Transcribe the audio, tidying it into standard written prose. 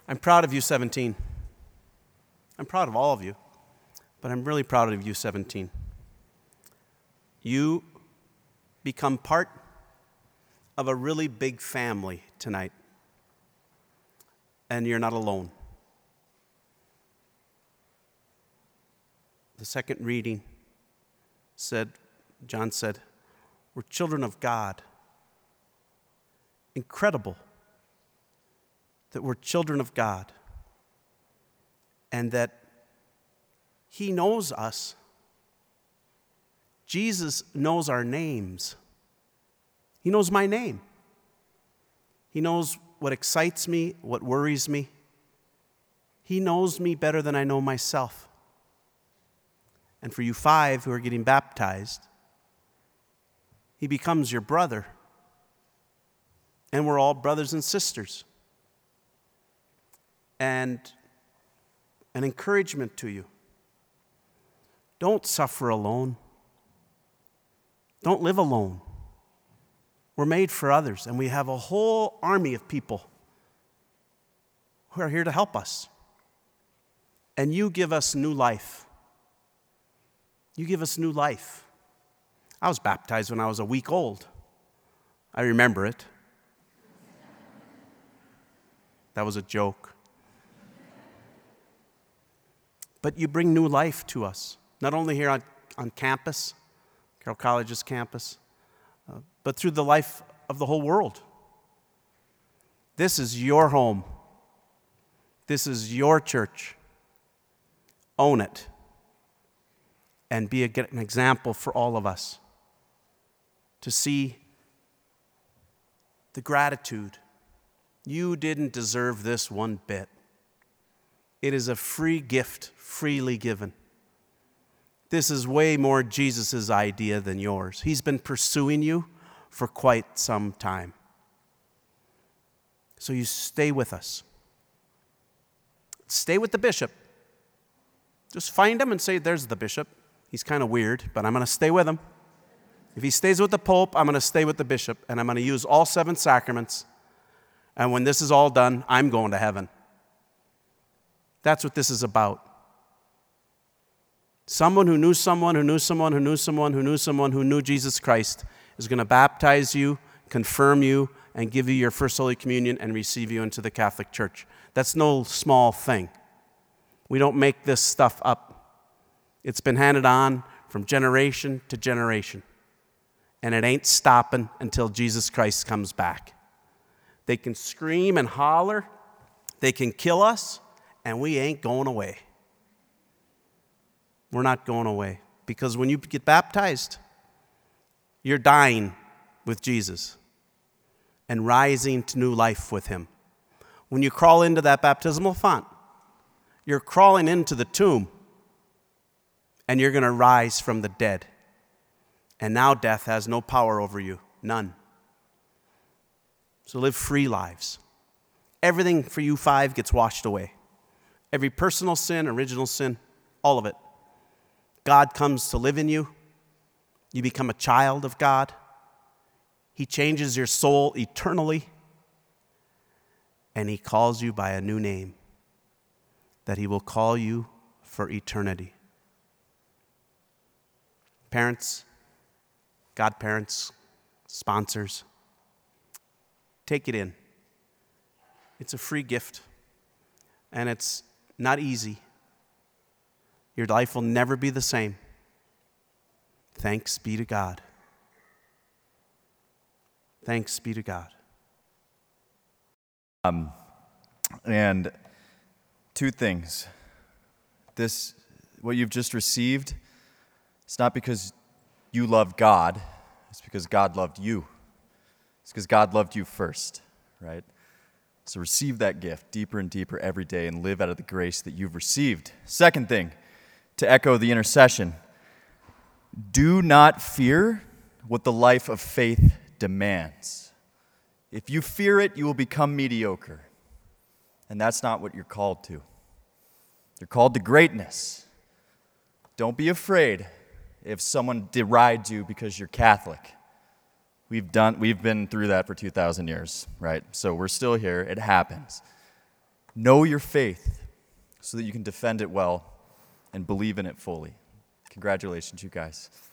I'm proud of U17. I'm proud of all of you, but I'm really proud of U17. You become part of a really big family tonight, and you're not alone. The second reading said, John said, we're children of God. Incredible that we're children of God and that He knows us. Jesus knows our names. He knows my name. He knows what excites me, what worries me. He knows me better than I know myself. And for you 5 who are getting baptized, He becomes your brother. And we're all brothers and sisters. And an encouragement to you. Don't suffer alone. Don't live alone. We're made for others, and we have a whole army of people who are here to help us. And you give us new life. You give us new life. I was baptized when I was a week old. I remember it. That was a joke. But you bring new life to us, not only here on campus, Carroll College's campus, but through the life of the whole world. This is your home. This is your church. Own it. And be an example for all of us to see the gratitude. You didn't deserve this one bit. It is a free gift, freely given. This is way more Jesus' idea than yours. He's been pursuing you for quite some time. So you stay with us. Stay with the bishop. Just find him and say, there's the bishop. He's kind of weird, but I'm going to stay with him. If he stays with the Pope, I'm going to stay with the bishop, and I'm going to use all 7 sacraments. And when this is all done, I'm going to heaven. That's what this is about. Someone who knew someone, who knew someone, who knew someone, who knew someone, who knew Jesus Christ is going to baptize you, confirm you, and give you your first Holy Communion and receive you into the Catholic Church. That's no small thing. We don't make this stuff up. It's been handed on from generation to generation. And it ain't stopping until Jesus Christ comes back. They can scream and holler. They can kill us, and we ain't going away. We're not going away. Because when you get baptized, you're dying with Jesus and rising to new life with Him. When you crawl into that baptismal font, you're crawling into the tomb, and you're going to rise from the dead. And now death has no power over you. None. So live free lives. Everything for you 5 gets washed away. Every personal sin, original sin, all of it. God comes to live in you. You become a child of God. He changes your soul eternally. And He calls you by a new name that He will call you for eternity. Parents, godparents, sponsors, take it in. It's a free gift, and it's not easy. Your life will never be the same. Thanks be to God. Thanks be to God. And 2 things. What you've just received, it's not because you love God, it's because God loved you. It's because God loved you first, right? So receive that gift deeper and deeper every day and live out of the grace that you've received. Second thing, to echo the intercession, do not fear what the life of faith demands. If you fear it, you will become mediocre. And that's not what you're called to. You're called to greatness. Don't be afraid if someone derides you because you're Catholic. We've been through that for 2,000 years, right? So we're still here. It happens. Know your faith so that you can defend it well and believe in it fully. Congratulations, you guys.